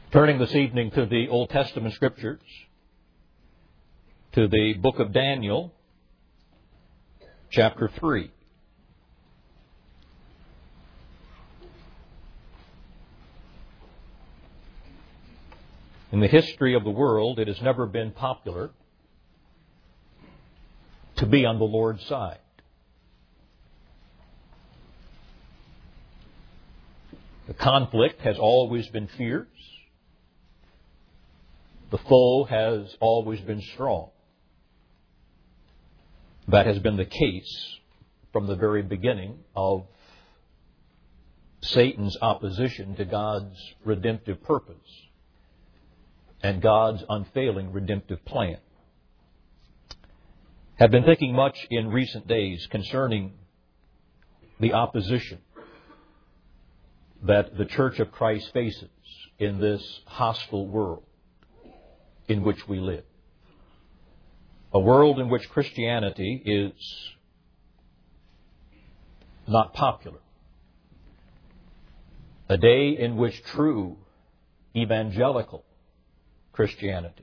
Turning this evening to the Old Testament Scriptures, to the book of Daniel, chapter 3. In the history of the world, it has never been popular to be on the Lord's side. The conflict has always been fierce. The foe has always been strong. That has been the case from the very beginning of Satan's opposition to God's redemptive purpose and God's unfailing redemptive plan. Have been thinking much in recent days concerning the opposition that the Church of Christ faces in this hostile world in which we live. A world in which Christianity is not popular. A day in which true evangelical Christianity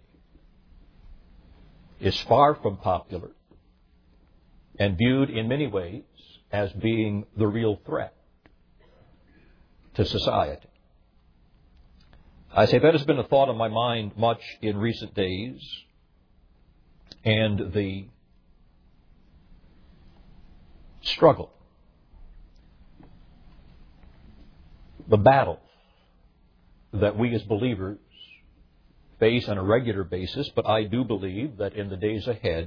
is far from popular and viewed in many ways as being the real threat to society. I say that has been a thought on my mind much in recent days, and the struggle, the battle that we as believers face on a regular basis, but I do believe that in the days ahead,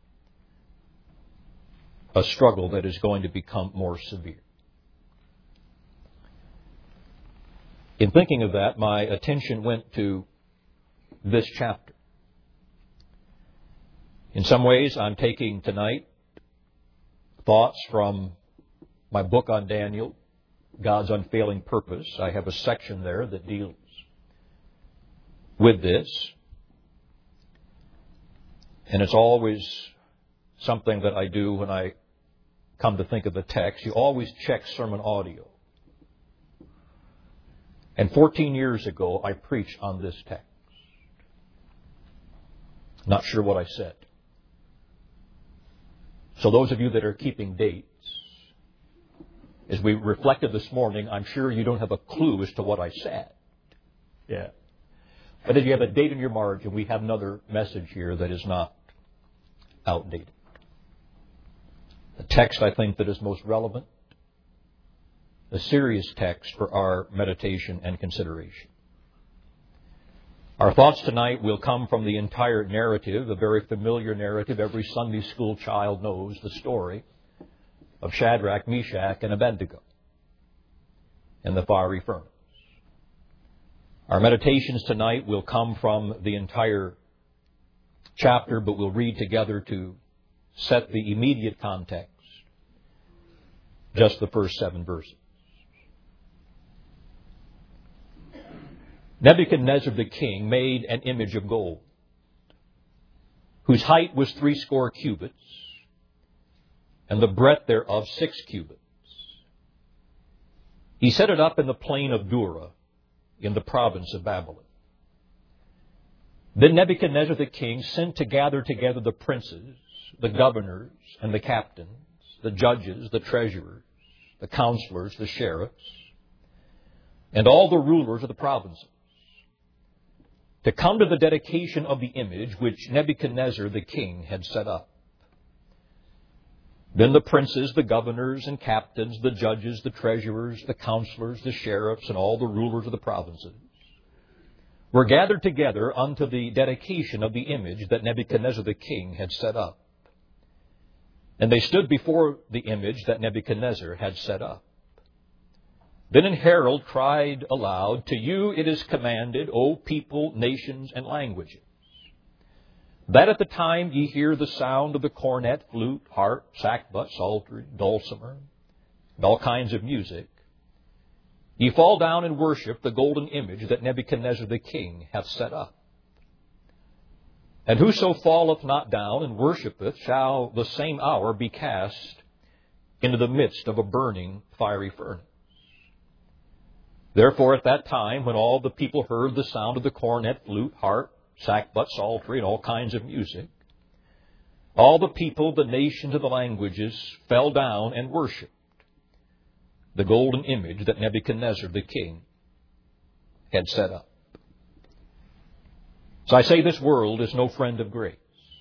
a struggle that is going to become more severe. In thinking of that, my attention went to this chapter. In some ways, I'm taking tonight thoughts from my book on Daniel, God's Unfailing Purpose. I have a section there that deals with this. And it's always something that I do when I come to think of the text. You always check sermon audio. And 14 years ago, I preached on this text. Not sure what I said. So those of you that are keeping dates, as we reflected this morning, I'm sure you don't have a clue as to what I said. Yeah. But if you have a date in your margin, we have another message here that is not outdated. The text, I think, that is most relevant, a serious text for our meditation and consideration. Our thoughts tonight will come from the entire narrative, a very familiar narrative. Every Sunday school child knows the story of Shadrach, Meshach, and Abednego in the fiery furnace. Our meditations tonight will come from the entire chapter, but we'll read together to set the immediate context, just the first 7 verses. Nebuchadnezzar the king made an image of gold, whose height was 60 cubits, and the breadth thereof 6 cubits. He set it up in the plain of Dura, in the province of Babylon. Then Nebuchadnezzar the king sent to gather together the princes, the governors, and the captains, the judges, the treasurers, the counselors, the sheriffs, and all the rulers of the provinces, to come to the dedication of the image which Nebuchadnezzar the king had set up. Then the princes, the governors and captains, the judges, the treasurers, the counselors, the sheriffs, and all the rulers of the provinces were gathered together unto the dedication of the image that Nebuchadnezzar the king had set up. And they stood before the image that Nebuchadnezzar had set up. Then an herald cried aloud, "To you it is commanded, O people, nations, and languages, that at the time ye hear the sound of the cornet, flute, harp, sackbut, psaltery, dulcimer, and all kinds of music, ye fall down and worship the golden image that Nebuchadnezzar the king hath set up. And whoso falleth not down and worshipeth shall the same hour be cast into the midst of a burning fiery furnace. Therefore, at that time, when all the people heard the sound of the cornet, flute, harp, sackbut, psaltery, and all kinds of music, all the people, the nations, and the languages fell down and worshipped the golden image that Nebuchadnezzar the king had set up. So I say this world is no friend of grace.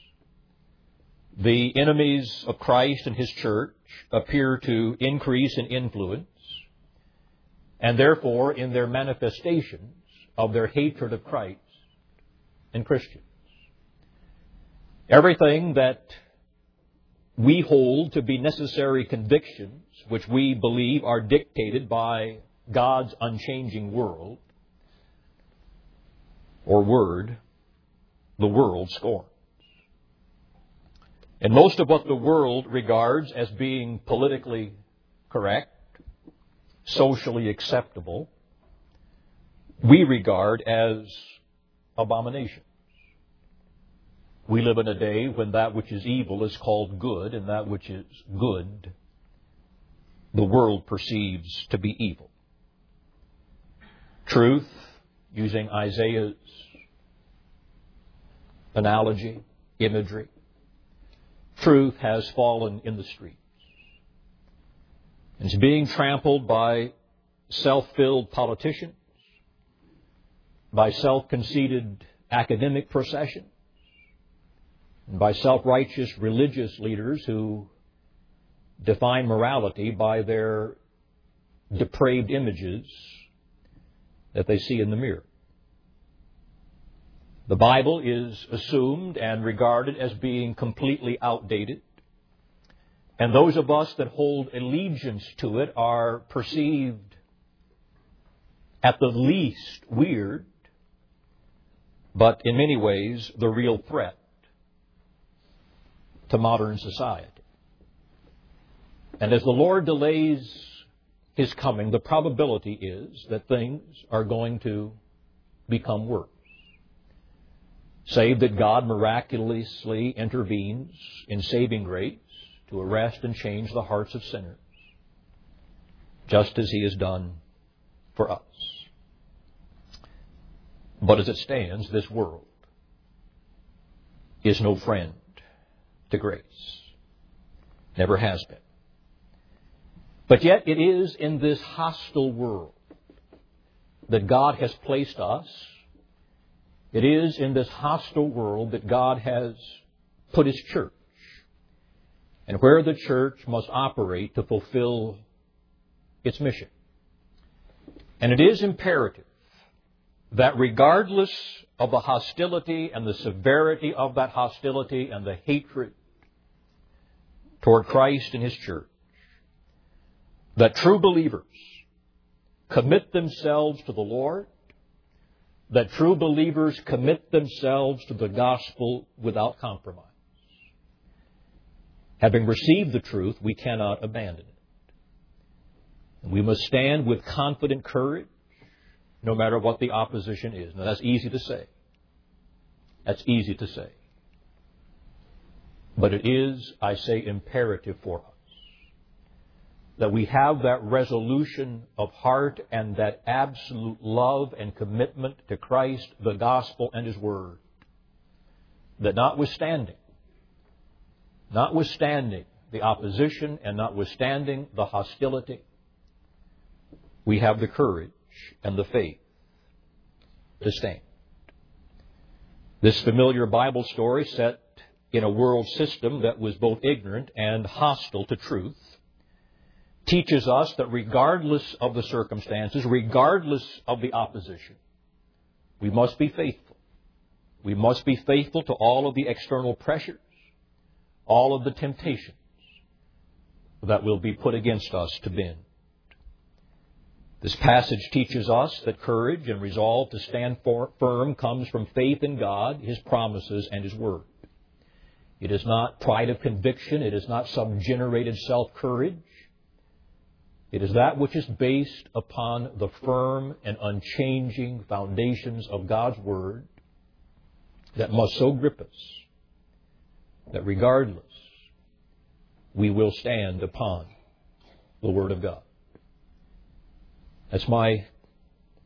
The enemies of Christ and His church appear to increase in influence, and therefore in their manifestations of their hatred of Christ and Christians. Everything that we hold to be necessary convictions, which we believe are dictated by God's unchanging world or word, the world scorns. And most of what the world regards as being politically correct, socially acceptable, we regard as abominations. We live in a day when that which is evil is called good, and that which is good, the world perceives to be evil. Truth, using Isaiah's analogy, imagery, truth has fallen in the streets. It's being trampled by self-filled politicians, by self-conceited academic processions, and by self-righteous religious leaders who define morality by their depraved images that they see in the mirror. The Bible is assumed and regarded as being completely outdated, and those of us that hold allegiance to it are perceived at the least weird, but in many ways the real threat to modern society. And as the Lord delays His coming, the probability is that things are going to become worse. Save that God miraculously intervenes in saving grace to arrest and change the hearts of sinners, just as He has done for us. But as it stands, this world is no friend to grace. Never has been. But yet it is in this hostile world that God has placed us. It is in this hostile world that God has put His church, and where the church must operate to fulfill its mission. And it is imperative that regardless of the hostility and the severity of that hostility and the hatred toward Christ and His church, that true believers commit themselves to the Lord, that true believers commit themselves to the gospel without compromise. Having received the truth, we cannot abandon it. And we must stand with confident courage, no matter what the opposition is. Now, that's easy to say. That's easy to say. But it is, I say, imperative for us that we have that resolution of heart and that absolute love and commitment to Christ, the gospel, and His word, that notwithstanding the opposition and notwithstanding the hostility, we have the courage and the faith to stand. This familiar Bible story set in a world system that was both ignorant and hostile to truth teaches us that regardless of the circumstances, regardless of the opposition, we must be faithful. We must be faithful to all of the external pressures, all of the temptations that will be put against us to bend. This passage teaches us that courage and resolve to stand firm comes from faith in God, His promises, and His word. It is not pride of conviction. It is not some generated self-courage. It is that which is based upon the firm and unchanging foundations of God's Word that must so grip us that regardless, we will stand upon the Word of God. That's my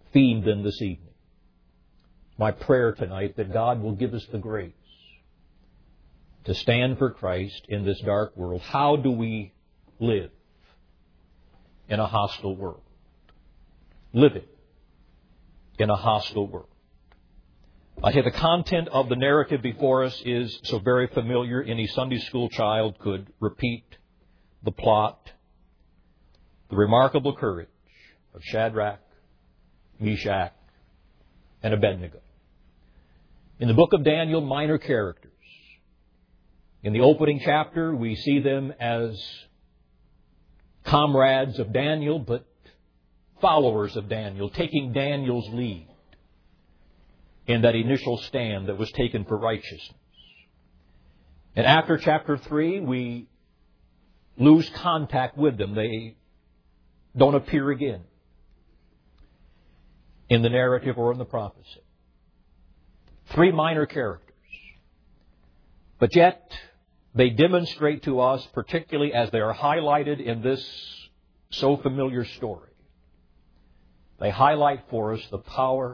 theme then this evening. My prayer tonight that God will give us the grace to stand for Christ in this dark world. How do we live in a hostile world? Living in a hostile world. I think the content of the narrative before us is so very familiar, any Sunday school child could repeat the plot. The remarkable courage of Shadrach, Meshach, and Abednego. In the book of Daniel, minor characters. In the opening chapter, we see them as comrades of Daniel, but followers of Daniel, taking Daniel's lead in that initial stand that was taken for righteousness. And after chapter 3, we lose contact with them. They don't appear again in the narrative or in the prophecy. 3 minor characters. But yet, they demonstrate to us, particularly as they are highlighted in this so familiar story, they highlight for us the power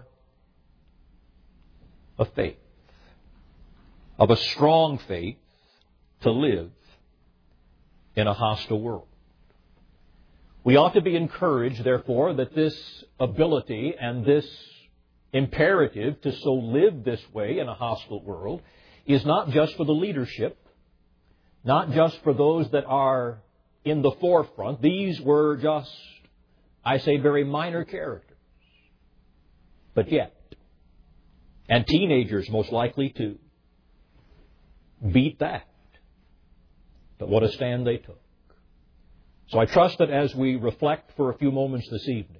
of faith, of a strong faith to live in a hostile world. We ought to be encouraged, therefore, that this ability and this imperative to so live this way in a hostile world is not just for the leadership, not just for those that are in the forefront. These were just, I say, very minor characters. But yet, and teenagers most likely to beat that. But what a stand they took. So I trust that as we reflect for a few moments this evening,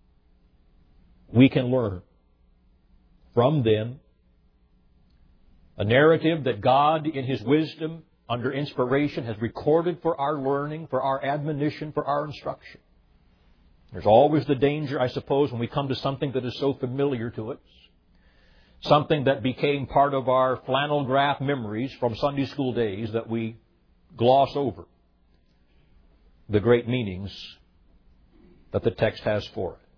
we can learn from them a narrative that God, in His wisdom, under inspiration, has recorded for our learning, for our admonition, for our instruction. There's always the danger, I suppose, when we come to something that is so familiar to us, something that became part of our flannel graph memories from Sunday school days, that we gloss over the great meanings that the text has for us.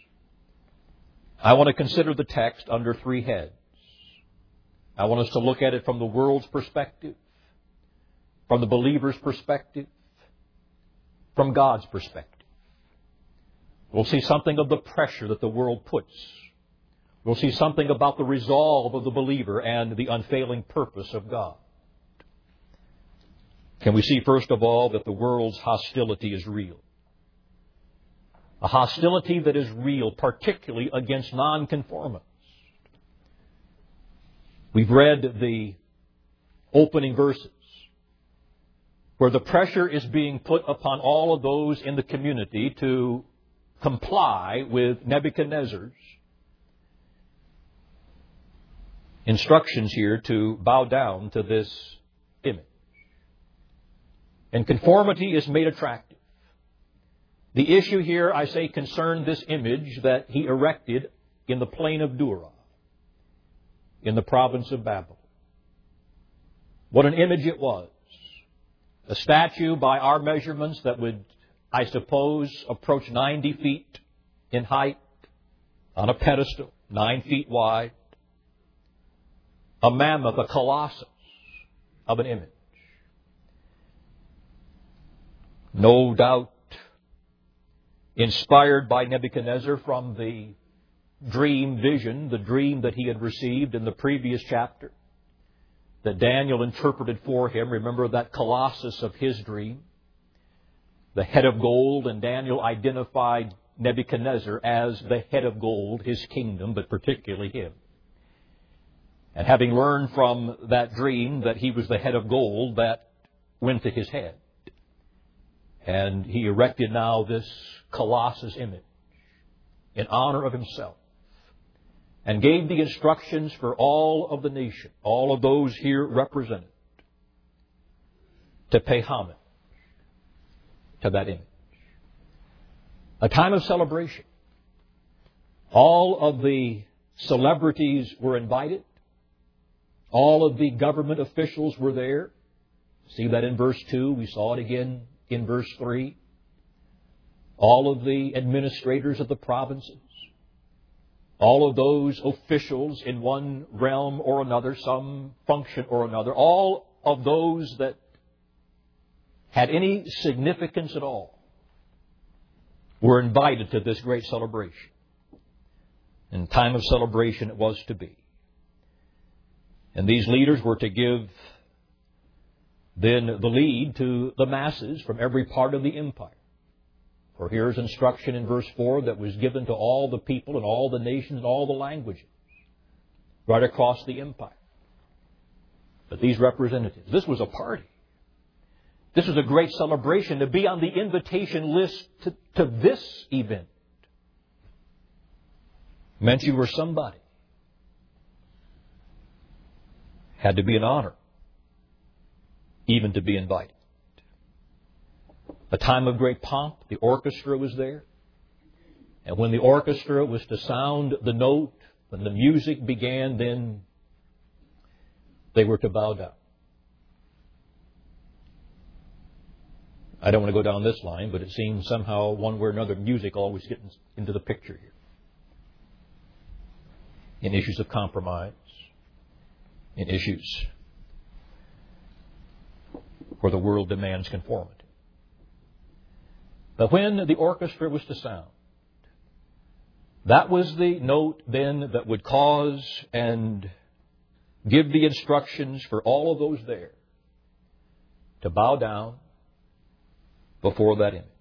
I want to consider the text under 3 heads. I want us to look at it from the world's perspective, from the believer's perspective, from God's perspective. We'll see something of the pressure that the world puts. We'll see something about the resolve of the believer and the unfailing purpose of God. Can we see, first of all, that the world's hostility is real? A hostility that is real, particularly against nonconformists. We've read the opening verses where the pressure is being put upon all of those in the community to comply with Nebuchadnezzar's instructions here to bow down to this image. And conformity is made attractive. The issue here, I say, concerned this image that he erected in the plain of Dura, in the province of Babylon. What an image it was. A statue by our measurements that would, I suppose, approach 90 feet in height, on a pedestal, 9 feet wide. A mammoth, a colossus of an image. No doubt inspired by Nebuchadnezzar from the dream vision, the dream that he had received in the previous chapter, that Daniel interpreted for him. Remember that colossus of his dream, the head of gold, and Daniel identified Nebuchadnezzar as the head of gold, his kingdom, but particularly him. And having learned from that dream that he was the head of gold, that went to his head. And he erected now this colossus image in honor of himself, and gave the instructions for all of the nation, all of those here represented, to pay homage to that image. A time of celebration. All of the celebrities were invited. All of the government officials were there. See that in verse 2. We saw it again in verse 3. All of the administrators of the provinces. all of those officials in one realm or another, some function or another, all of those that had any significance at all, were invited to this great celebration. And time of celebration it was to be. And these leaders were to give then the lead to the masses from every part of the empire. For here's instruction in verse 4 that was given to all the people and all the nations and all the languages right across the empire. But these representatives, this was a party. This was a great celebration. To be on the invitation list to this event meant you were somebody. Had to be an honor, even to be invited. A time of great pomp, the orchestra was there. And when the orchestra was to sound the note, when the music began, then they were to bow down. I don't want to go down this line, but it seems somehow one way or another music always gets into the picture here. In issues of compromise, in issues where the world demands conformity. But when the orchestra was to sound, that was the note then that would cause and give the instructions for all of those there to bow down before that image.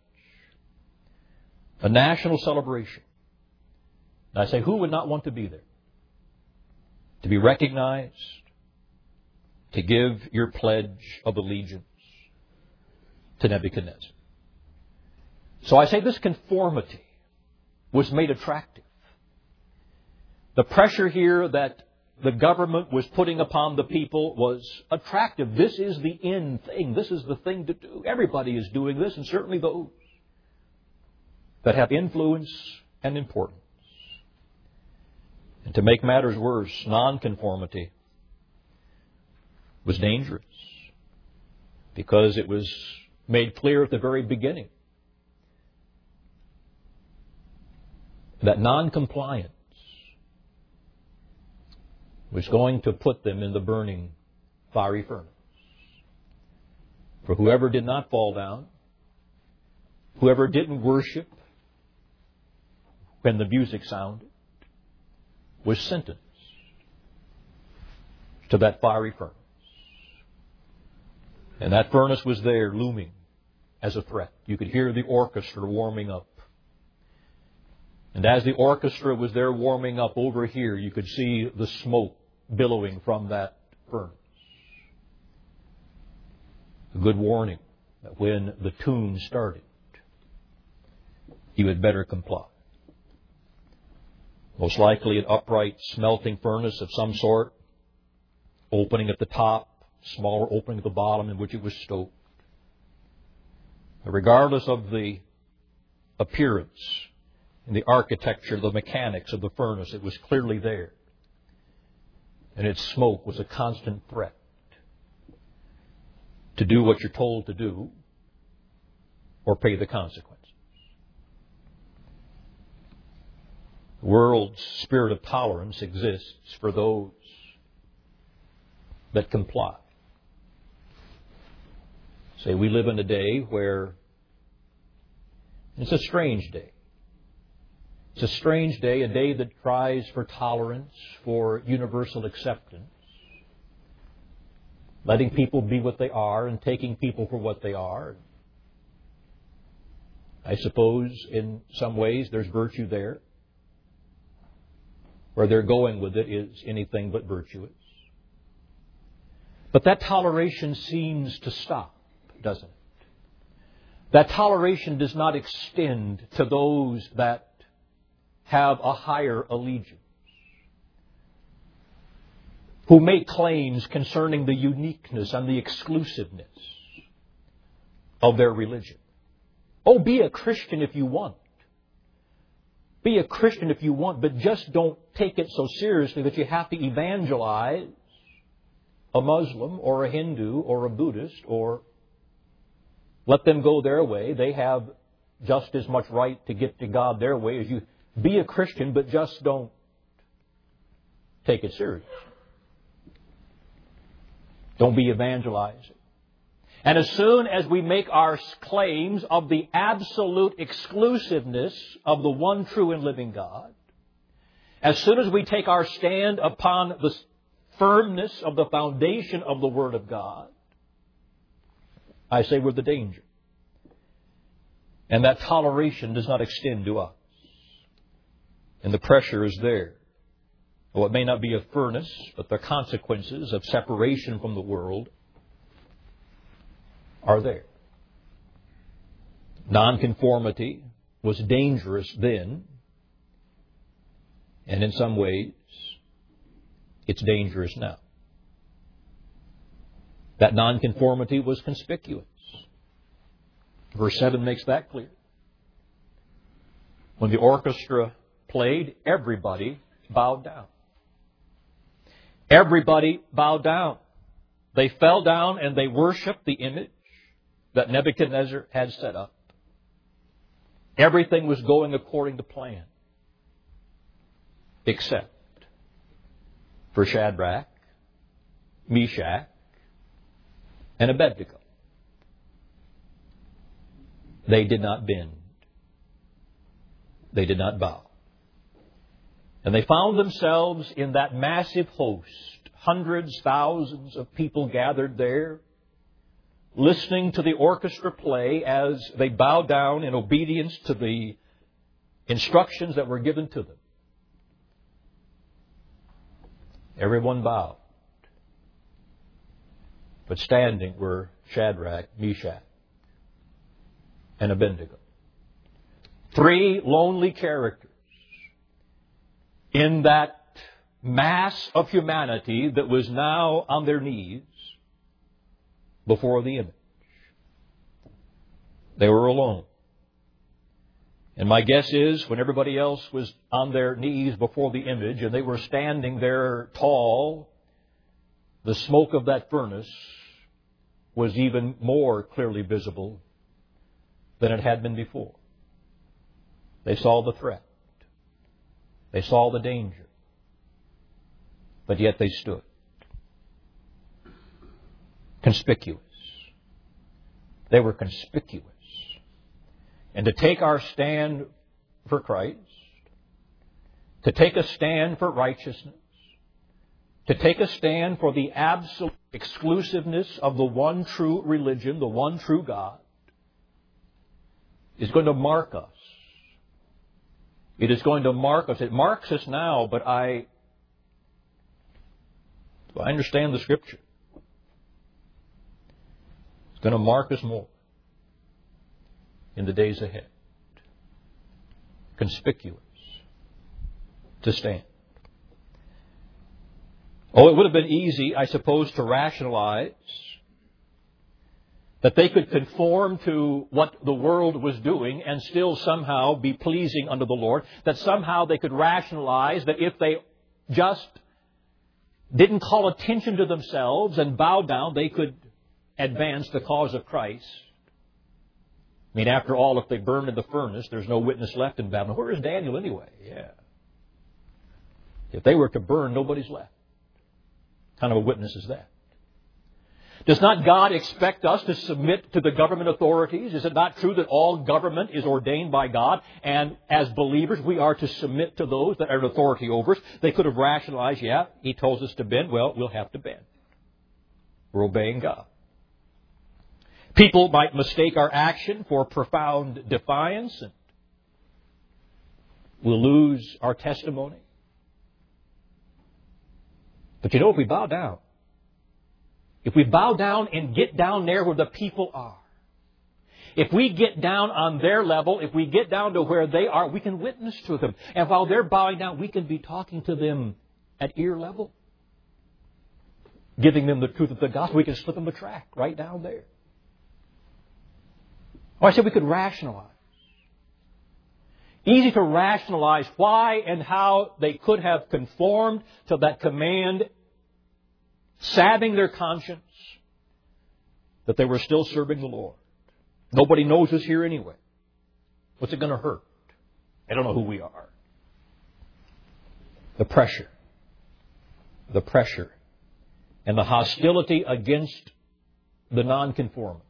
A national celebration. And I say, who would not want to be there? To be recognized, to give your pledge of allegiance to Nebuchadnezzar. So I say this conformity was made attractive. The pressure here that the government was putting upon the people was attractive. This is the in thing. This is the thing to do. Everybody is doing this, and certainly those that have influence and importance. And to make matters worse, nonconformity was dangerous because it was made clear at the very beginning that noncompliance was going to put them in the burning fiery furnace. For whoever did not fall down, whoever didn't worship when the music sounded, was sentenced to that fiery furnace. And that furnace was there looming as a threat. You could hear the orchestra warming up. And as the orchestra was there warming up over here, you could see the smoke billowing from that furnace. A good warning that when the tune started, you had better comply. Most likely an upright smelting furnace of some sort, opening at the top, smaller opening at the bottom in which it was stoked. But regardless of the appearance and the architecture, the mechanics of the furnace, it was clearly there. And its smoke was a constant threat to do what you're told to do or pay the consequences. The world's spirit of tolerance exists for those that comply. Say, we live in a day where it's a strange day. It's a strange day, a day that cries for tolerance, for universal acceptance, letting people be what they are and taking people for what they are. I suppose in some ways there's virtue there. Where they're going with it is anything but virtuous. But that toleration seems to stop, doesn't it? That toleration does not extend to those that have a higher allegiance, who make claims concerning the uniqueness and the exclusiveness of their religion. Oh, be a Christian if you want. Be a Christian if you want, but just don't take it so seriously that you have to evangelize a Muslim or a Hindu or a Buddhist or let them go their way. They have just as much right to get to God their way as you. Be a Christian, but just don't take it serious. Don't be evangelizing. And as soon as we make our claims of the absolute exclusiveness of the one true and living God, as soon as we take our stand upon the firmness of the foundation of the Word of God, I say we're the danger. And that toleration does not extend to us. And the pressure is there. Well, it may not be a furnace, but the consequences of separation from the world are there. Nonconformity was dangerous then, and in some ways, it's dangerous now. That nonconformity was conspicuous. Verse 7 makes that clear. When the orchestra played, everybody bowed down. Everybody bowed down. They fell down and they worshiped the image that Nebuchadnezzar had set up. Everything was going according to plan, except for Shadrach, Meshach, and Abednego. They did not bend. They did not bow. And they found themselves in that massive host, hundreds, thousands of people gathered there, listening to the orchestra play as they bowed down in obedience to the instructions that were given to them. Everyone bowed. But standing were Shadrach, Meshach, and Abednego. Three lonely characters in that mass of humanity that was now on their knees before the image. They were alone. And my guess is when everybody else was on their knees before the image and they were standing there tall, the smoke of that furnace was even more clearly visible than it had been before. They saw the threat. They saw the danger. But yet they stood. Conspicuous. They were conspicuous. And to take our stand for Christ, to take a stand for righteousness, to take a stand for the absolute exclusiveness of the one true religion, the one true God, is going to mark us. It is going to mark us. It marks us now, but I understand the Scripture. It's going to mark us more in the days ahead. Conspicuous. To stand. Oh, it would have been easy, I suppose, to rationalize that they could conform to what the world was doing and still somehow be pleasing unto the Lord. That somehow they could rationalize that if they just didn't call attention to themselves and bow down, they could advance the cause of Christ. I mean, after all, if they burned in the furnace, there's no witness left in Babylon. Where is Daniel anyway? Yeah. If they were to burn, nobody's left. What kind of a witness is that? Does not God expect us to submit to the government authorities? Is it not true that all government is ordained by God? And as believers, we are to submit to those that are in authority over us. They could have rationalized, yeah, He tells us to bend. Well, we'll have to bend. We're obeying God. People might mistake our action for profound defiance, and we'll lose our testimony. But you know, if we bow down, if we bow down and get down there where the people are, if we get down on their level, if we get down to where they are, we can witness to them. And while they're bowing down, we can be talking to them at ear level, giving them the truth of the gospel. We can slip them a track right down there. Or I said we could rationalize. Easy to rationalize why and how they could have conformed to that command, salving their conscience, that they were still serving the Lord. Nobody knows us here anyway. What's it going to hurt? I don't know who we are. The pressure. the pressure, and the hostility against the nonconformists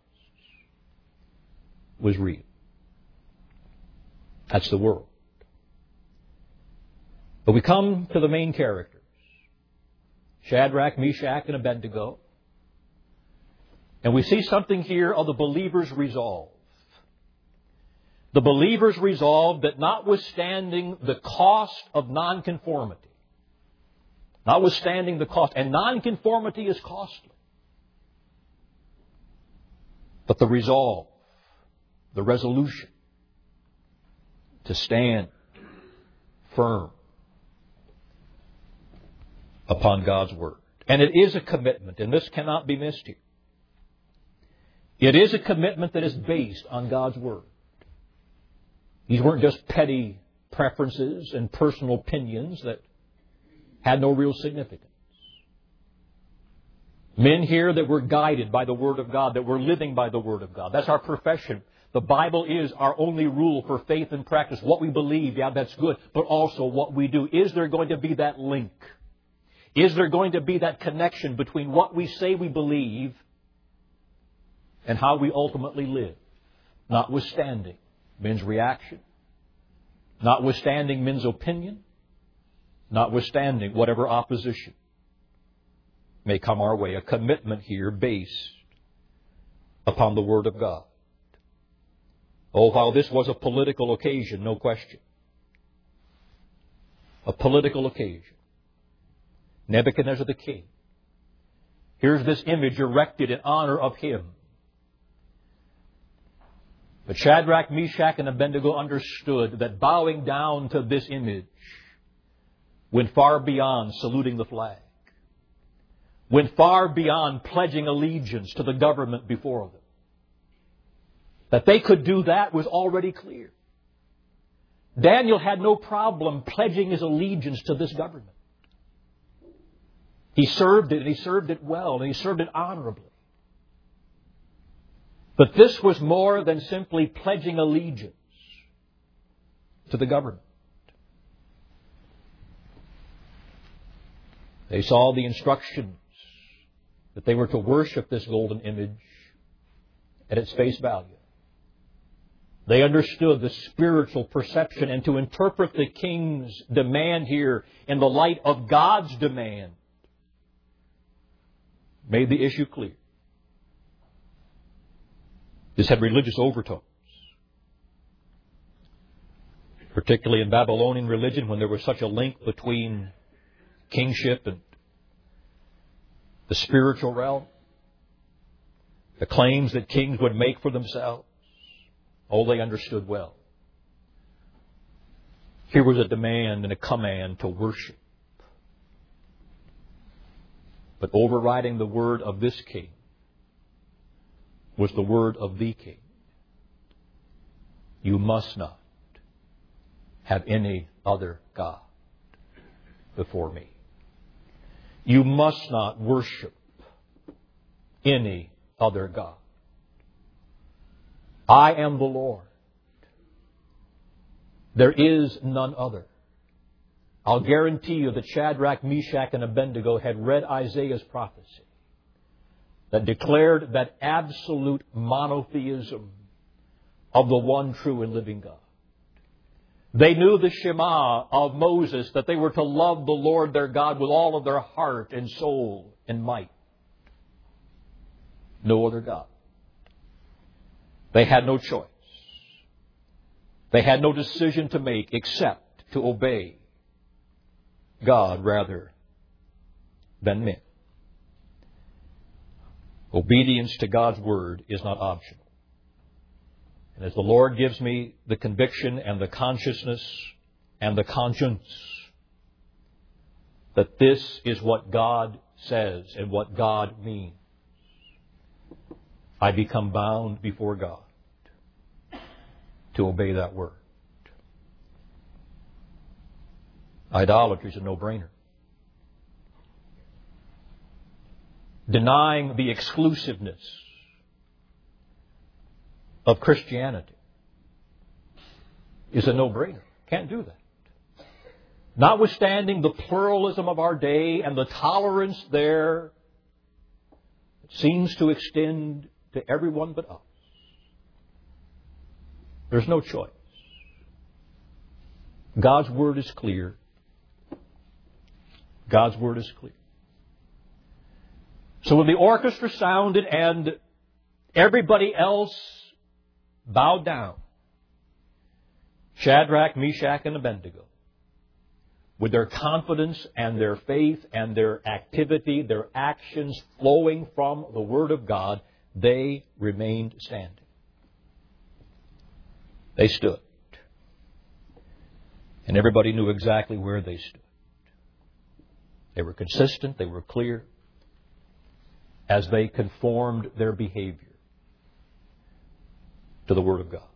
was real. That's the world. But we come to the main characters, Shadrach, Meshach, and Abednego, and we see something here of the believer's resolve. The believer's resolve that notwithstanding the cost of nonconformity, notwithstanding the cost, and nonconformity is costly, but the resolve, the resolution to stand firm upon God's Word. And it is a commitment, and this cannot be missed here. It is a commitment that is based on God's Word. These weren't just petty preferences and personal opinions that had no real significance. Men here that were guided by the Word of God, that were living by the Word of God. That's our profession. The Bible is our only rule for faith and practice. What we believe, yeah, that's good, but also what we do. Is there going to be that link? Is there going to be that connection between what we say we believe and how we ultimately live? Notwithstanding men's reaction, notwithstanding men's opinion, notwithstanding whatever opposition may come our way. A commitment here based upon the Word of God. Oh, while this was a political occasion, no question. A political occasion. Nebuchadnezzar the king. Here's this image erected in honor of him. But Shadrach, Meshach, and Abednego understood that bowing down to this image went far beyond saluting the flag, went far beyond pledging allegiance to the government before them. That they could do that was already clear. Daniel had no problem pledging his allegiance to this government. He served it, and he served it well, and he served it honorably. But this was more than simply pledging allegiance to the government. They saw the instructions that they were to worship this golden image at its face value. They understood the spiritual perception and to interpret the king's demand here in the light of God's demand made the issue clear. This had religious overtones. Particularly in Babylonian religion, when there was such a link between kingship and the spiritual realm. The claims that kings would make for themselves. Oh, they understood well. Here was a demand and a command to worship. But overriding the word of this king was the word of the king. You must not have any other God before me. You must not worship any other God. I am the Lord. There is none other. I'll guarantee you that Shadrach, Meshach, and Abednego had read Isaiah's prophecy that declared that absolute monotheism of the one true and living God. They knew the Shema of Moses, that they were to love the Lord their God with all of their heart and soul and might. No other God. They had no choice. They had no decision to make except to obey God rather than men. Obedience to God's Word is not optional. And as the Lord gives me the conviction and the consciousness and the conscience that this is what God says and what God means, I become bound before God to obey that Word. Idolatry is a no-brainer. Denying the exclusiveness of Christianity is a no-brainer. Can't do that. Notwithstanding the pluralism of our day and the tolerance there, it seems to extend to everyone but us. There's no choice. God's Word is clear. God's Word is clear. So when the orchestra sounded and everybody else bowed down, Shadrach, Meshach, and Abednego, with their confidence and their faith and their activity, their actions flowing from the Word of God, they remained standing. They stood. And everybody knew exactly where they stood. They were consistent, they were clear, as they conformed their behavior to the Word of God.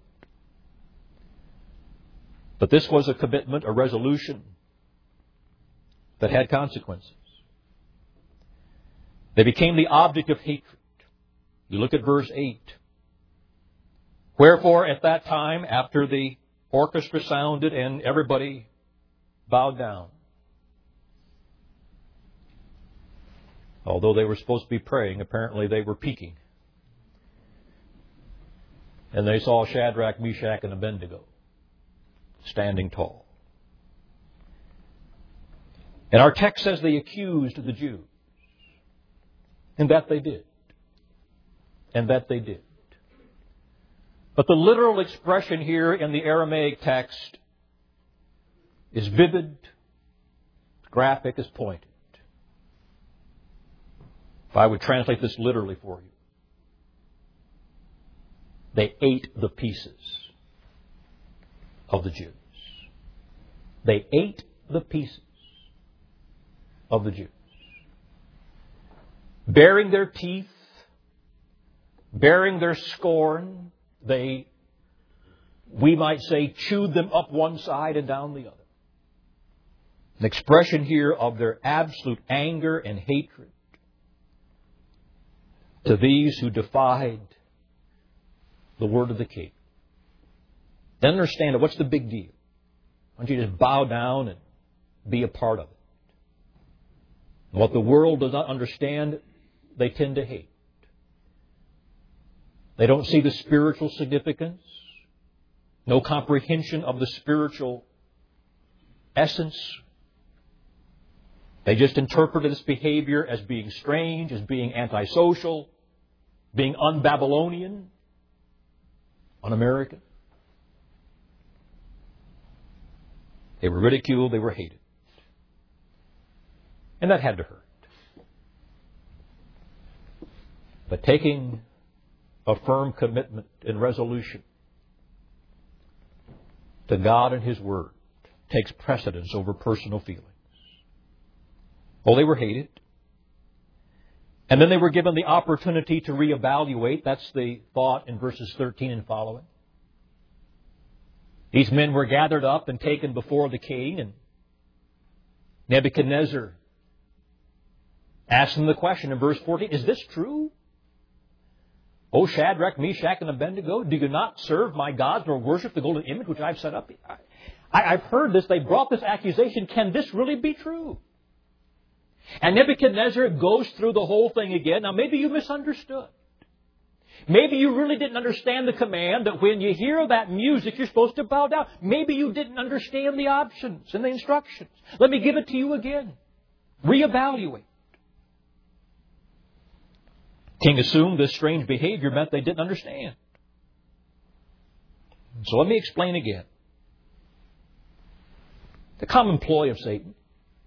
But this was a commitment, a resolution that had consequences. They became the object of hatred. You look at verse 8. Wherefore, at that time, after the orchestra sounded and everybody bowed down, although they were supposed to be praying, apparently they were peeking. And they saw Shadrach, Meshach, and Abednego standing tall. And our text says they accused the Jews. And that they did. And that they did. But the literal expression here in the Aramaic text is vivid, graphic, is pointed. If I would translate this literally for you, they ate the pieces of the Jews. They ate the pieces of the Jews. Baring their teeth, bearing their scorn, they, we might say, chewed them up one side and down the other. An expression here of their absolute anger and hatred to these who defied the word of the King. Then understand it. What's the big deal? Why don't you just bow down and be a part of it? And what the world does not understand, they tend to hate. They don't see the spiritual significance, no comprehension of the spiritual essence. They just interpreted this behavior as being strange, as being antisocial, being un-Babylonian, un-American. They were ridiculed, they were hated. And that had to hurt. But taking a firm commitment and resolution to God and His Word takes precedence over personal feelings. Oh, they were hated. And then they were given the opportunity to reevaluate. That's the thought in verses 13 and following. These men were gathered up and taken before the king, and Nebuchadnezzar asked them the question in verse 14, is this true? O Shadrach, Meshach, and Abednego, do you not serve my gods nor worship the golden image which I've set up? I've heard this. They brought this accusation. Can this really be true? And Nebuchadnezzar goes through the whole thing again. Now, maybe you misunderstood. Maybe you really didn't understand the command that when you hear that music, you're supposed to bow down. Maybe you didn't understand the options and the instructions. Let me give it to you again. Reevaluate. King assumed this strange behavior meant they didn't understand. So let me explain again. The common ploy of Satan.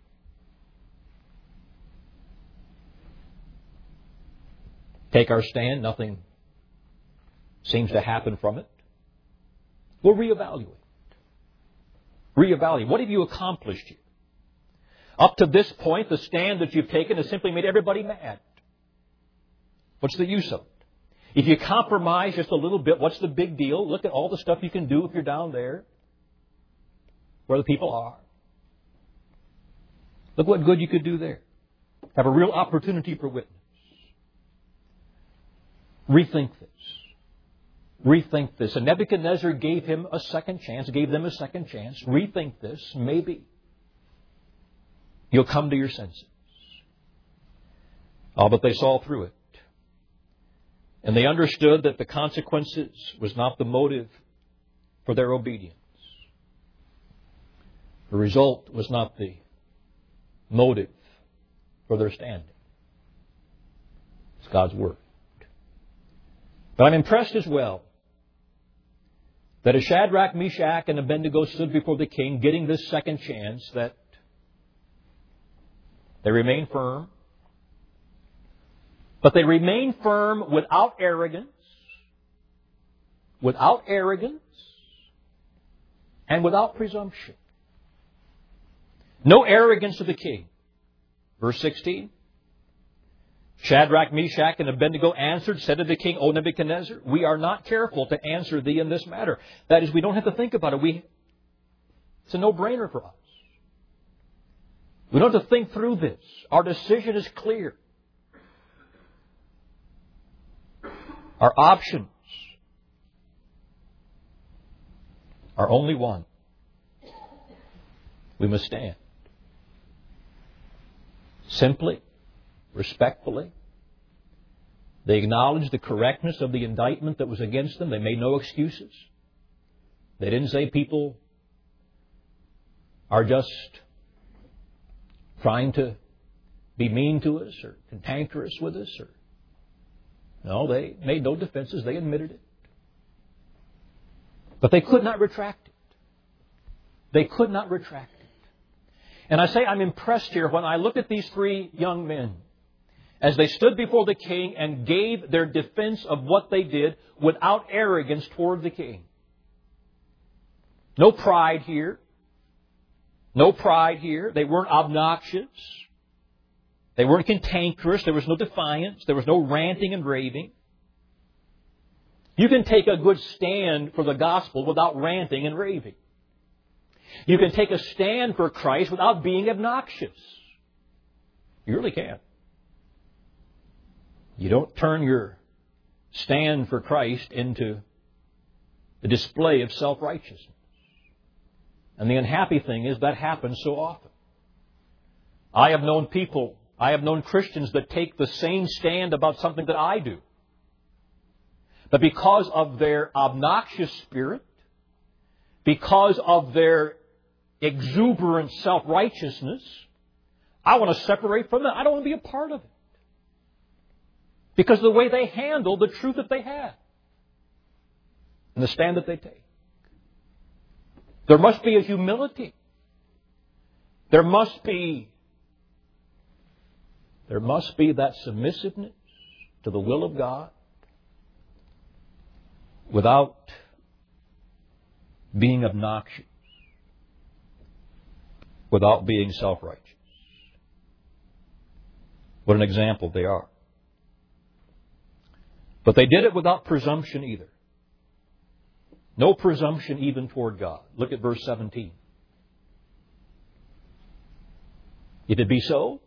Take our stand, nothing seems to happen from it. We'll reevaluate. Reevaluate. What have you accomplished here? Up to this point, the stand that you've taken has simply made everybody mad. What's the use of it? If you compromise just a little bit, what's the big deal? Look at all the stuff you can do if you're down there where the people are. Look what good you could do there. Have a real opportunity for witness. Rethink this. Rethink this. And Nebuchadnezzar gave him a second chance, gave them a second chance. Rethink this. Maybe You'll come to your senses. Oh, but they saw through it. And they understood that the consequences was not the motive for their obedience. The result was not the motive for their standing. It's God's Word. But I'm impressed as well that as Shadrach, Meshach, and Abednego stood before the king, getting this second chance, that they remained firm. But they remained firm without arrogance, and without presumption. No arrogance to the king. Verse 16. Shadrach, Meshach, and Abednego answered, said to the king, O Nebuchadnezzar, we are not careful to answer thee in this matter. That is, we don't have to think about it. It's a no-brainer for us. We don't have to think through this. Our decision is clear. Our options are only one. We must stand. Simply, respectfully. They acknowledged the correctness of the indictment that was against them. They made no excuses. They didn't say people are just trying to be mean to us or cantankerous with us. No, they made no defenses. They admitted it. But they could not retract it. They could not retract it. And I say I'm impressed here when I look at these three young men as they stood before the king and gave their defense of what they did without arrogance toward the king. No pride here. No pride here. They weren't obnoxious. They weren't cantankerous. There was no defiance. There was no ranting and raving. You can take a good stand for the gospel without ranting and raving. You can take a stand for Christ without being obnoxious. You really can. You don't turn your stand for Christ into the display of self-righteousness. And the unhappy thing is that happens so often. I have known Christians that take the same stand about something that I do. But because of their obnoxious spirit, because of their exuberant self-righteousness, I want to separate from them. I don't want to be a part of it. Because of the way they handle the truth that they have and the stand that they take. There must be a humility. There must be that submissiveness to the will of God without being obnoxious, without being self-righteous. What an example they are. But they did it without presumption either. No presumption even toward God. Look at verse 17. If it be so,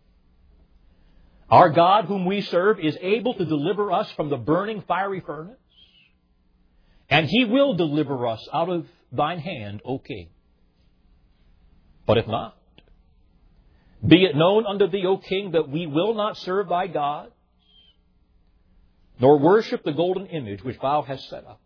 our God whom we serve is able to deliver us from the burning fiery furnace, and He will deliver us out of thine hand, O King. But if not, be it known unto thee, O King, that we will not serve thy gods, nor worship the golden image which thou hast set up.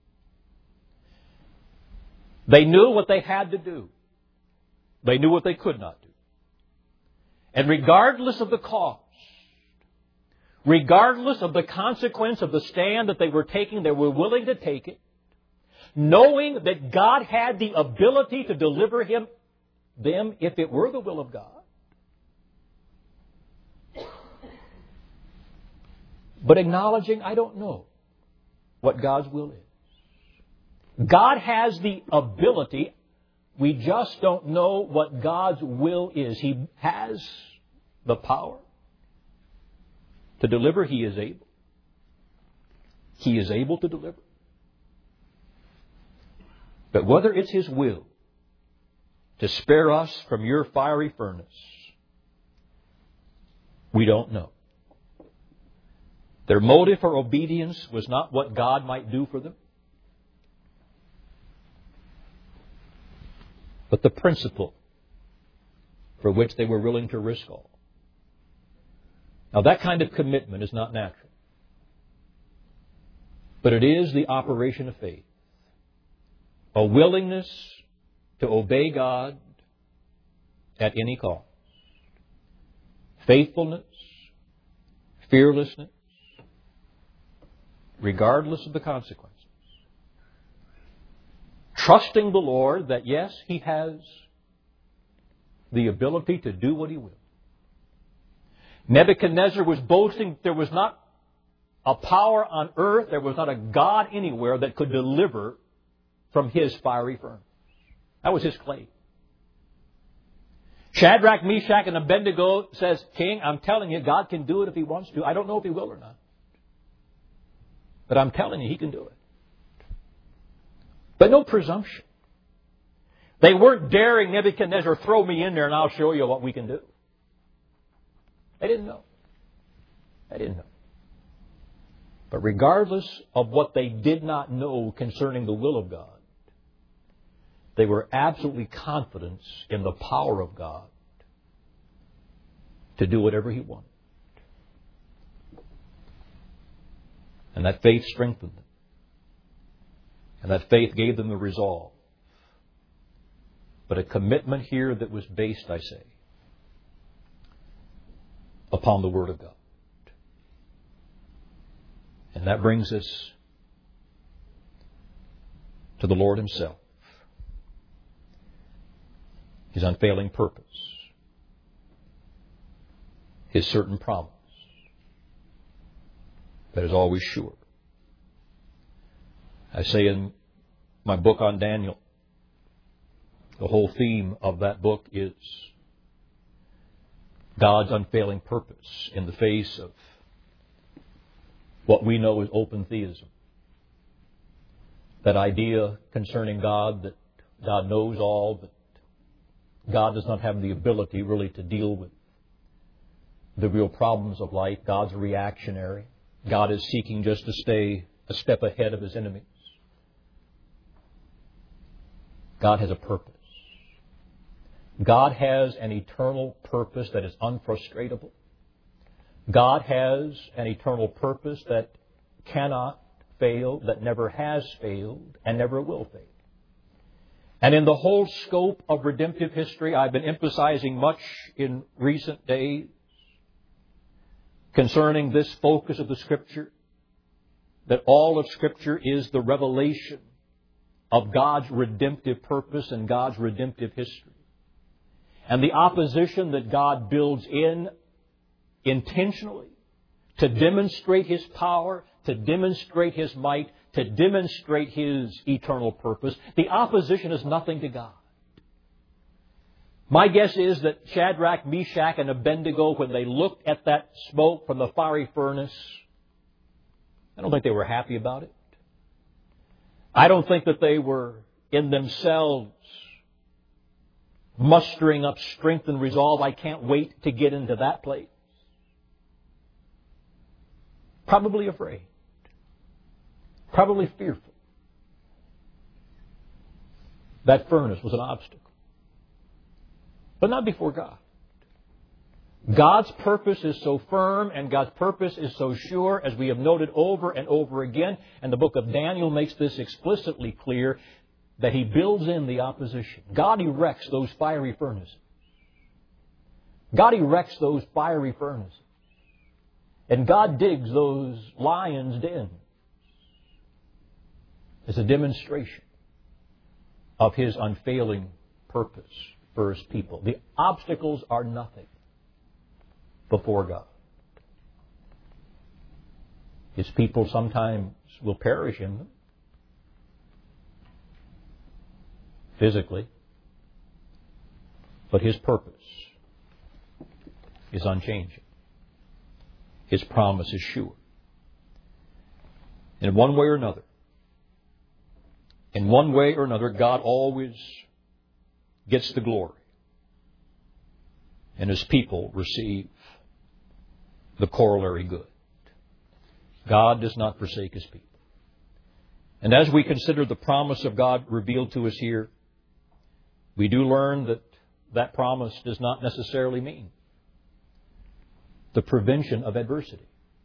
They knew what they had to do. They knew what they could not do. And regardless of the cost, regardless of the consequence of the stand that they were taking, they were willing to take it, knowing that God had the ability to deliver them if it were the will of God. But acknowledging, I don't know what God's will is. God has the ability. We just don't know what God's will is. He has the power to deliver. He is able. He is able to deliver. But whether it's His will to spare us from your fiery furnace, we don't know. Their motive for obedience was not what God might do for them, but the principle for which they were willing to risk all. Now, that kind of commitment is not natural. But it is the operation of faith. A willingness to obey God at any cost. Faithfulness, fearlessness, regardless of the consequences. Trusting the Lord that, yes, He has the ability to do what He will. Nebuchadnezzar was boasting there was not a power on earth, there was not a God anywhere that could deliver from his fiery furnace. That was his claim. Shadrach, Meshach, and Abednego says, King, I'm telling you, God can do it if He wants to. I don't know if He will or not. But I'm telling you, He can do it. But no presumption. They weren't daring Nebuchadnezzar, throw me in there and I'll show you what we can do. They didn't know. They didn't know. But regardless of what they did not know concerning the will of God, they were absolutely confident in the power of God to do whatever He wanted. And that faith strengthened them. And that faith gave them the resolve. But a commitment here that was based, I say, upon the Word of God. And that brings us to the Lord Himself. His unfailing purpose. His certain promise that is always sure. I say in my book on Daniel, the whole theme of that book is God's unfailing purpose in the face of what we know as open theism. That idea concerning God, that God knows all, but God does not have the ability really to deal with the real problems of life. God's reactionary. God is seeking just to stay a step ahead of His enemies. God has a purpose. God has an eternal purpose that is unfrustratable. God has an eternal purpose that cannot fail, that never has failed, and never will fail. And in the whole scope of redemptive history, I've been emphasizing much in recent days concerning this focus of the Scripture, that all of Scripture is the revelation of God's redemptive purpose and God's redemptive history. And the opposition that God builds in intentionally to demonstrate His power, to demonstrate His might, to demonstrate His eternal purpose. The opposition is nothing to God. My guess is that Shadrach, Meshach, and Abednego, when they looked at that smoke from the fiery furnace, I don't think they were happy about it. I don't think that they were in themselves mustering up strength and resolve. I can't wait to get into that place. Probably afraid. Probably fearful. That furnace was an obstacle. But not before God. God's purpose is so firm and God's purpose is so sure, as we have noted over and over again, and the book of Daniel makes this explicitly clear, that He builds in the opposition. God erects those fiery furnaces. God erects those fiery furnaces. And God digs those lions' dens as a demonstration of His unfailing purpose for His people. The obstacles are nothing before God. His people sometimes will perish in them, physically, but His purpose is unchanging. His promise is sure. In one way or another, God always gets the glory. And His people receive the corollary good. God does not forsake His people. And as we consider the promise of God revealed to us here, we do learn that that promise does not necessarily mean the prevention of adversity.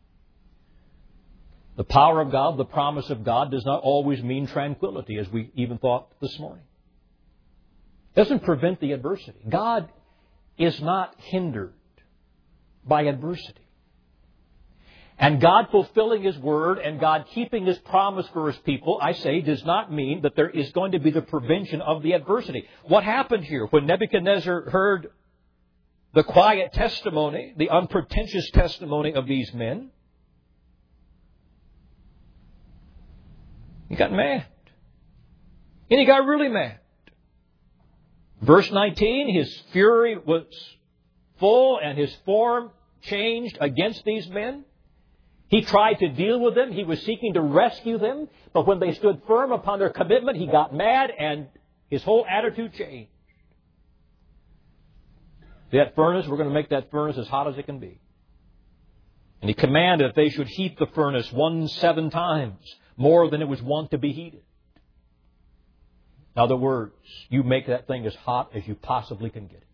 The power of God, the promise of God, does not always mean tranquility, as we even thought this morning. It doesn't prevent the adversity. God is not hindered by adversity. And God fulfilling His Word and God keeping His promise for His people, I say, does not mean that there is going to be the prevention of the adversity. What happened here when Nebuchadnezzar heard the quiet testimony, the unpretentious testimony of these men? He got mad. And he got really mad. Verse 19, his fury was full and his form changed against these men. He tried to deal with them. He was seeking to rescue them. But when they stood firm upon their commitment, he got mad and his whole attitude changed. That furnace, we're going to make that furnace as hot as it can be. And he commanded that they should heat the furnace 7 times more than it was wont to be heated. In other words, you make that thing as hot as you possibly can get it.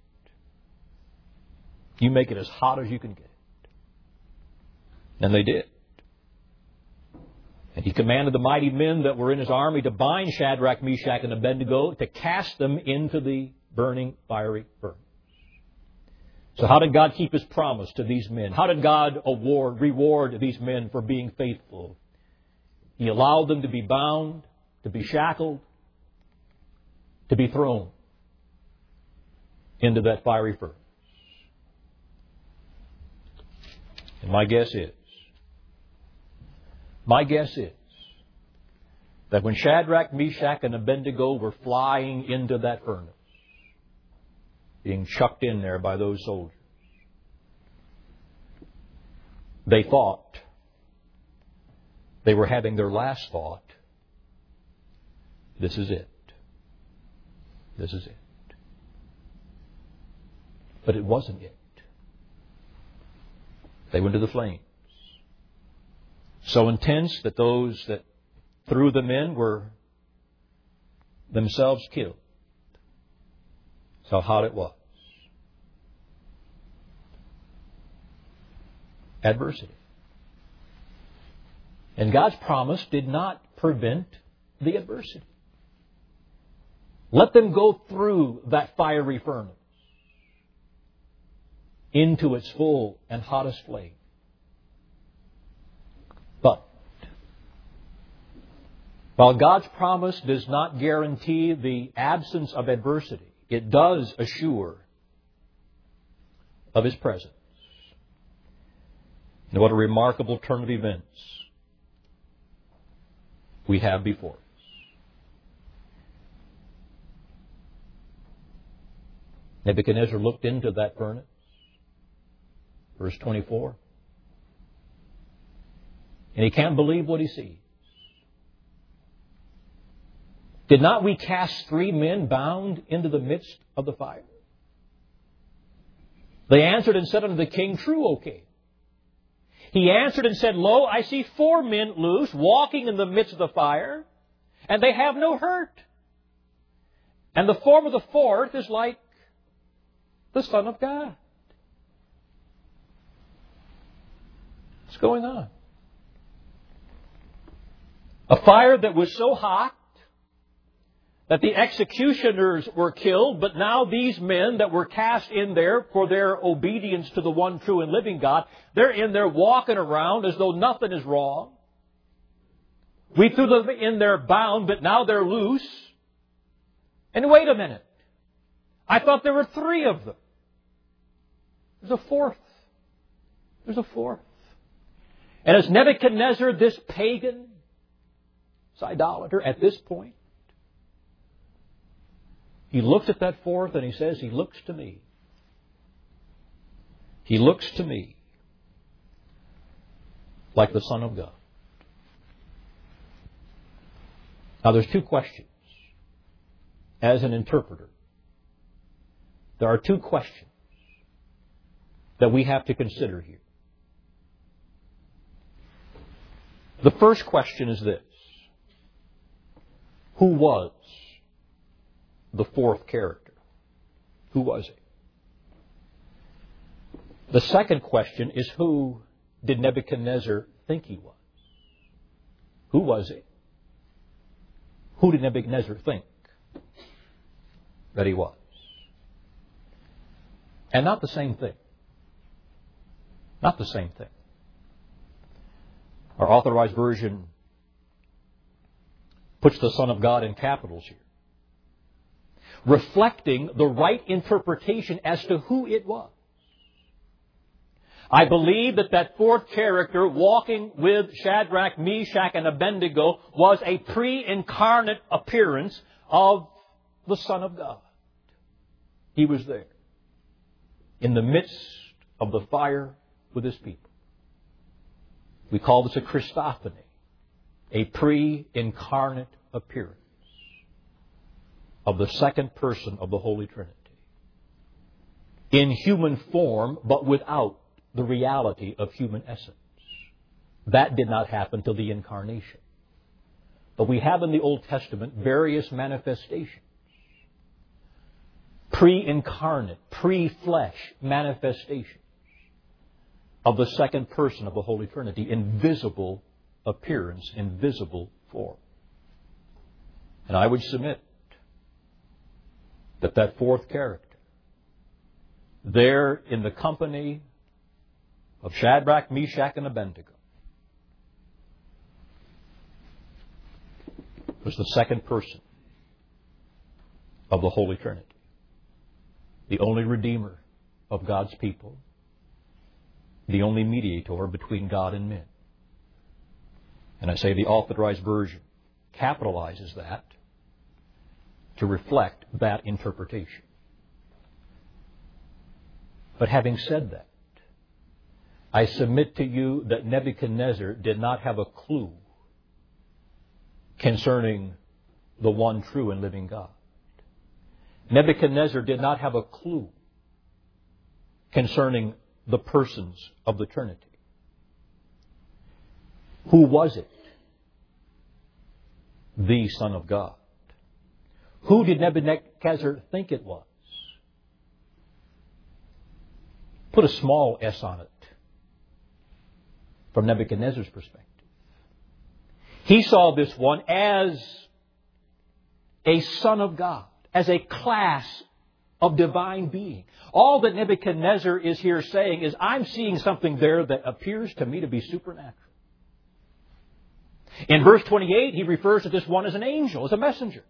You make it as hot as you can get it. And they did. And he commanded the mighty men that were in his army to bind Shadrach, Meshach, and Abednego, to cast them into the burning fiery furnace. So how did God keep His promise to these men? How did God reward these men for being faithful? He allowed them to be bound, to be shackled, to be thrown into that fiery furnace. And my guess is that when Shadrach, Meshach, and Abednego were flying into that furnace, being chucked in there by those soldiers, they thought, they were having their last thought, this is it. This is it. But it wasn't it. They went to the flames. So intense that those that threw them in were themselves killed. So how hot it was. Adversity. And God's promise did not prevent the adversity. Let them go through that fiery furnace into its full and hottest flame. But while God's promise does not guarantee the absence of adversity, it does assure of His presence. And what a remarkable turn of events we have before us. Nebuchadnezzar looked into that furnace. Verse 24. And he can't believe what he sees. Did not we cast 3 men bound into the midst of the fire? They answered and said unto the king, True, O king. He answered and said, Lo, I see 4 men loose, walking in the midst of the fire, and they have no hurt. And the form of the 4th is like the Son of God. What's going on? A fire that was so hot that the executioners were killed, but now these men that were cast in there for their obedience to the one true and living God, they're in there walking around as though nothing is wrong. We threw them in there bound, but now they're loose. And wait a minute. I thought there were 3 of them. There's a 4th. There's a 4th. And as Nebuchadnezzar, this pagan, this idolater, at this point, he looks at that 4th and he says, He looks to me. He looks to me like the Son of God. Now there's 2 questions. As an interpreter, there are 2 questions that we have to consider here. The first question is this. Who was the 4th character? Who was he? The second question is, who did Nebuchadnezzar think he was? Who was he? Who did Nebuchadnezzar think that he was? And not the same thing. Not the same thing. Our Authorized Version puts the Son of God in capitals here, reflecting the right interpretation as to who it was. I believe that fourth character walking with Shadrach, Meshach, and Abednego was a pre-incarnate appearance of the Son of God. He was there in the midst of the fire with His people. We call this a Christophany, a pre-incarnate appearance of the second person of the Holy Trinity. In human form, but without the reality of human essence. That did not happen till the incarnation. But we have in the Old Testament various manifestations. Pre-incarnate, pre-flesh manifestations of the second person of the Holy Trinity in visible appearance, in visible form. And I would submit that fourth character, there in the company of Shadrach, Meshach, and Abednego, was the second person of the Holy Trinity, the only Redeemer of God's people, the only mediator between God and men. And I say the Authorized Version capitalizes that to reflect that interpretation. But having said that, I submit to you that Nebuchadnezzar did not have a clue concerning the one true and living God. Nebuchadnezzar did not have a clue concerning the persons of the Trinity. Who was it? The Son of God. Who did Nebuchadnezzar think it was? Put a small s on it from Nebuchadnezzar's perspective. He saw this one as a Son of God, as a class of divine being. All that Nebuchadnezzar is here saying is, I'm seeing something there that appears to me to be supernatural. In verse 28, he refers to this one as an angel, as a messenger.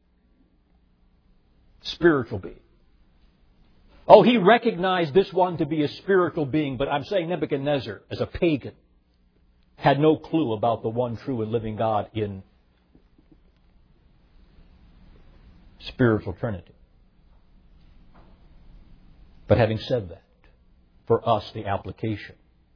Spiritual being. Oh, he recognized this one to be a spiritual being, but I'm saying Nebuchadnezzar, as a pagan, had no clue about the one true and living God in spiritual Trinity. But having said that, for us the application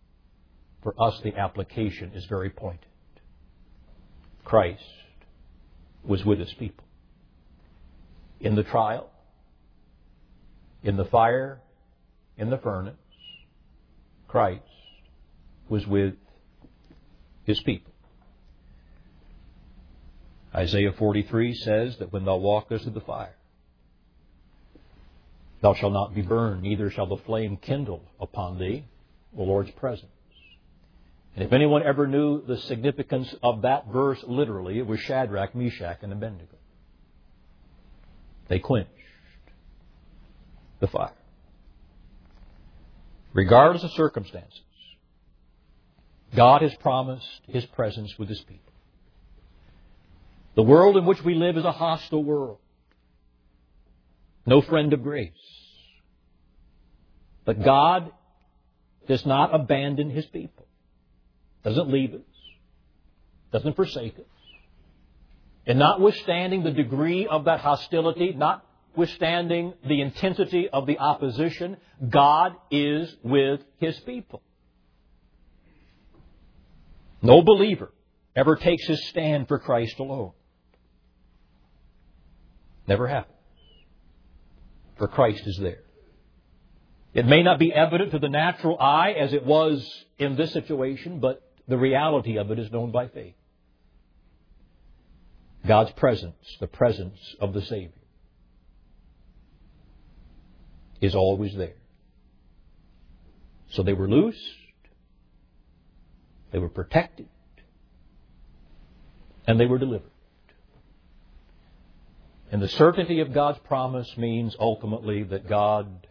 is very pointed. Christ was with His people. In the trial, in the fire, in the furnace, Christ was with His people. Isaiah 43 says that when thou walkest through the fire, thou shalt not be burned, neither shall the flame kindle upon thee, the Lord's presence. And if anyone ever knew the significance of that verse literally, it was Shadrach, Meshach, and Abednego. They quenched the fire. Regardless of circumstances, God has promised His presence with His people. The world in which we live is a hostile world. No friend of grace. But God does not abandon His people. Doesn't leave us. Doesn't forsake us. And notwithstanding the degree of that hostility, notwithstanding the intensity of the opposition, God is with His people. No believer ever takes his stand for Christ alone. Never happens. For Christ is there. It may not be evident to the natural eye as it was in this situation, but the reality of it is known by faith. God's presence, the presence of the Savior. is always there. So they were loosed. They were protected. And they were delivered. And the certainty of God's promise means ultimately that God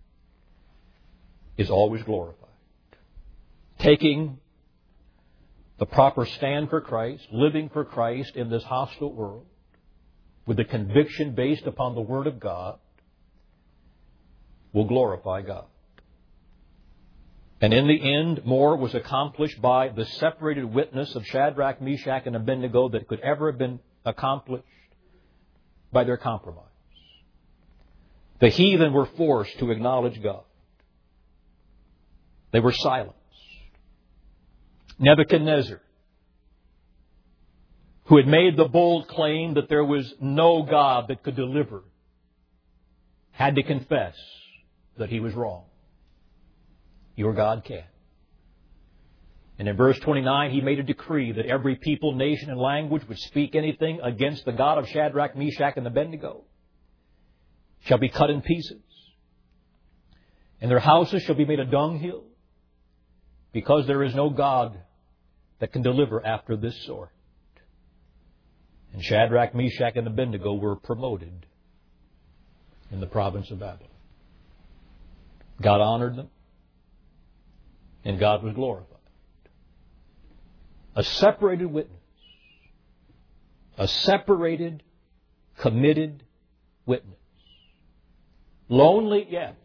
is always glorified. Taking the proper stand for Christ, living for Christ in this hostile world, with the conviction based upon the Word of God, will glorify God. And in the end, more was accomplished by the separated witness of Shadrach, Meshach, and Abednego that could ever have been accomplished by their compromise. The heathen were forced to acknowledge God. They were silenced. Nebuchadnezzar, who had made the bold claim that there was no God that could deliver, had to confess that he was wrong. Your God can. And in verse 29, he made a decree that every people, nation, and language which speak anything against the God of Shadrach, Meshach, and Abednego shall be cut in pieces. And their houses shall be made a dunghill, because there is no God that can deliver after this sort. And Shadrach, Meshach, and Abednego were promoted in the province of Babylon. God honored them, and God was glorified. A separated witness. A separated, committed witness. Lonely, yes.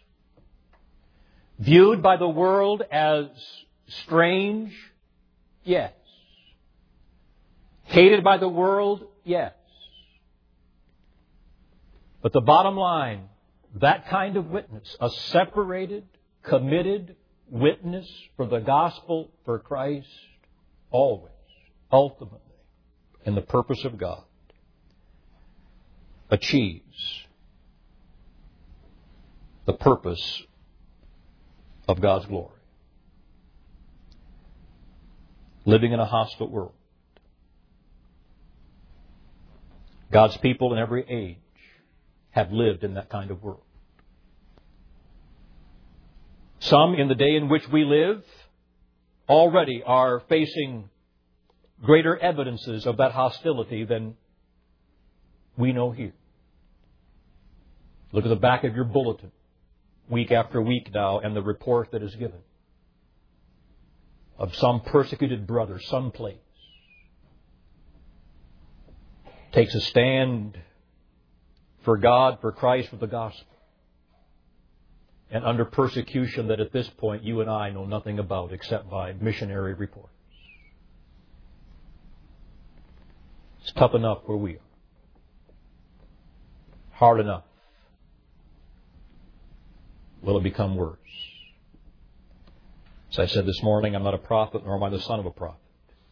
Viewed by the world as strange, yes. Hated by the world, yes. But the bottom line, that kind of witness, a separated, committed witness for the gospel, for Christ, always, ultimately, in the purpose of God, achieves the purpose of God's glory. Living in a hostile world. God's people in every age have lived in that kind of world. Some in the day in which we live already are facing greater evidences of that hostility than we know here. Look at the back of your bulletin, week after week now, and the report that is given of some persecuted brother someplace takes a stand for God, for Christ, for the gospel, and under persecution that at this point you and I know nothing about except by missionary reports. It's tough enough where we are. Hard enough. Will it become worse? As I said this morning, I'm not a prophet, nor am I the son of a prophet.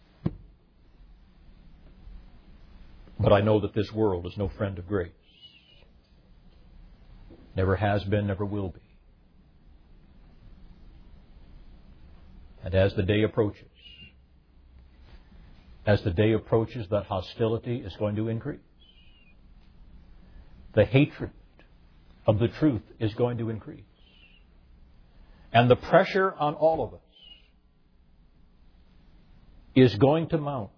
But I know that this world is no friend of grace. Never has been, never will be. And as the day approaches, that hostility is going to increase. The hatred of the truth is going to increase. And the pressure on all of us is going to mount.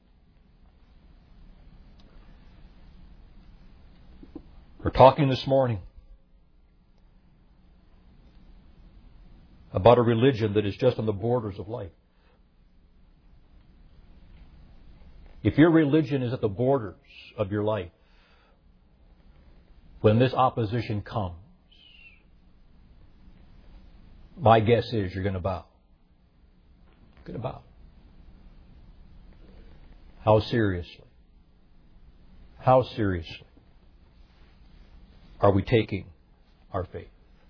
We're talking this morning about a religion that is just on the borders of life. If your religion is at the borders of your life, when this opposition comes, my guess is you're going to bow. You're going to bow. How seriously? How seriously are we taking our faith?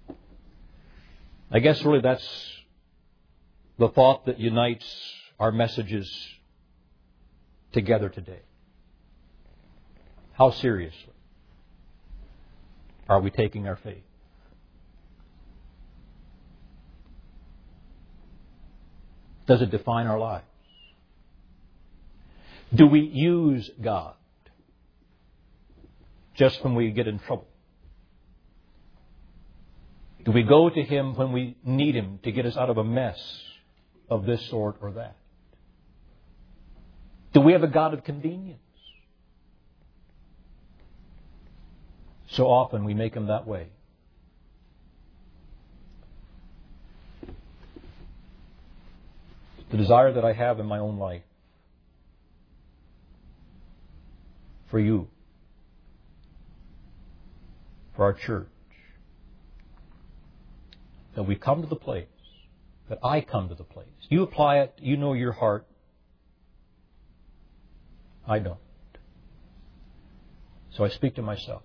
I guess really that's the thought that unites our messages together today. How seriously are we taking our faith? Does it define our lives? Do we use God just when we get in trouble? Do we go to Him when we need Him to get us out of a mess of this sort or that? Do we have a God of convenience? So often we make Him that way. The desire that I have in my own life for you, for our church, that we come to the place, that I come to the place. You apply it, you know your heart. I don't. So I speak to myself.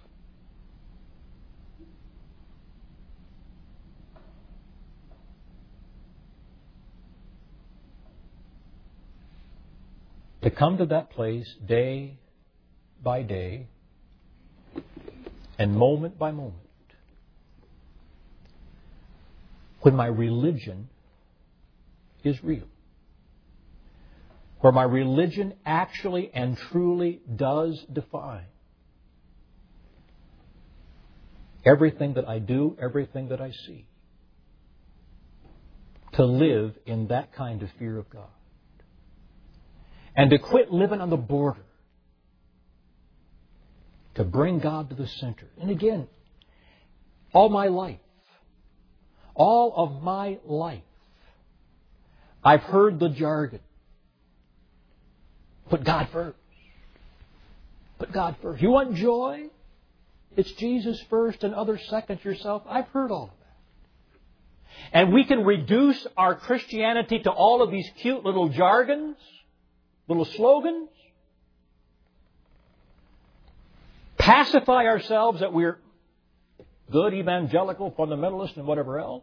To come to that place day by day and moment by moment, when my religion is real, where my religion actually and truly does define everything that I do, everything that I see, to live in that kind of fear of God. And to quit living on the border. To bring God to the center. And again, all of my life, I've heard the jargon. Put God first. Put God first. You want joy? It's Jesus first and others second, yourself. I've heard all of that. And we can reduce our Christianity to all of these cute little jargons, little slogans. Pacify ourselves that we're good, evangelical, fundamentalist, and whatever else.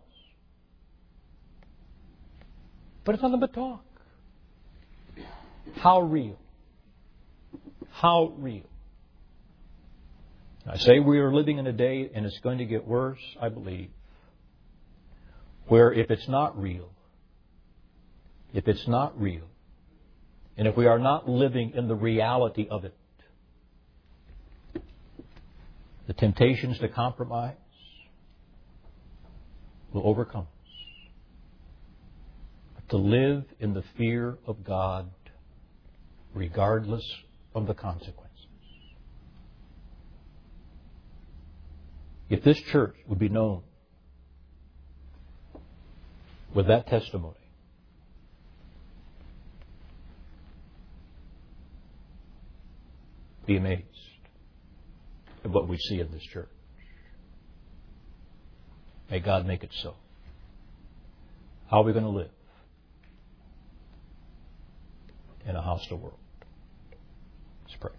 But it's nothing but talk. How real? How real? I say we are living in a day, and it's going to get worse, I believe, where if it's not real, and if we are not living in the reality of it, the temptations to compromise will overcome us. But to live in the fear of God regardless of the consequences. If this church would be known with that testimony, be amazed at what we see in this church. May God make it so. How are we going to live in a hostile world? Let's pray.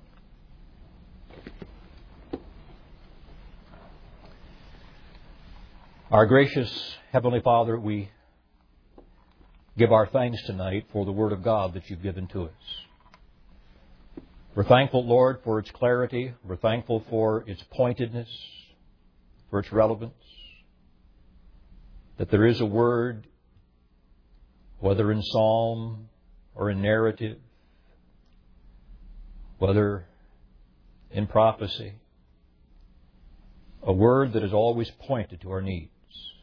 Our gracious Heavenly Father, we give our thanks tonight for the Word of God that you've given to us. We're thankful, Lord, for its clarity. We're thankful for its pointedness, for its relevance. That there is a word, whether in psalm or in narrative, whether in prophecy, a word that is always pointed to our needs.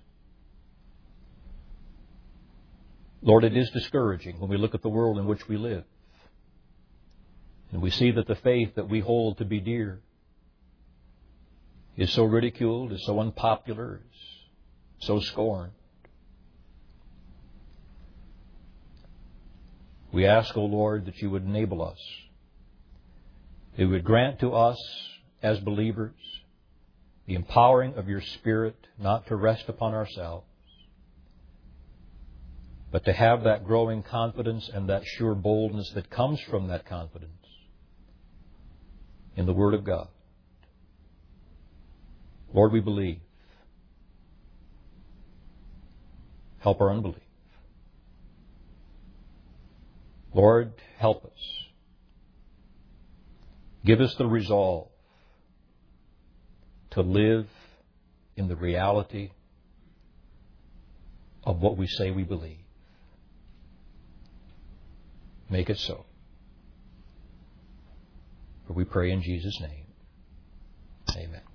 Lord, it is discouraging when we look at the world in which we live. And we see that the faith that we hold to be dear is so ridiculed, is so unpopular, is so scorned. We ask, O Lord, that you would enable us. That you would grant to us as believers the empowering of your Spirit not to rest upon ourselves, but to have that growing confidence and that sure boldness that comes from that confidence in the Word of God. Lord, we believe. Help our unbelief. Lord, help us. Give us the resolve to live in the reality of what we say we believe. Make it so. For we pray in Jesus' name. Amen.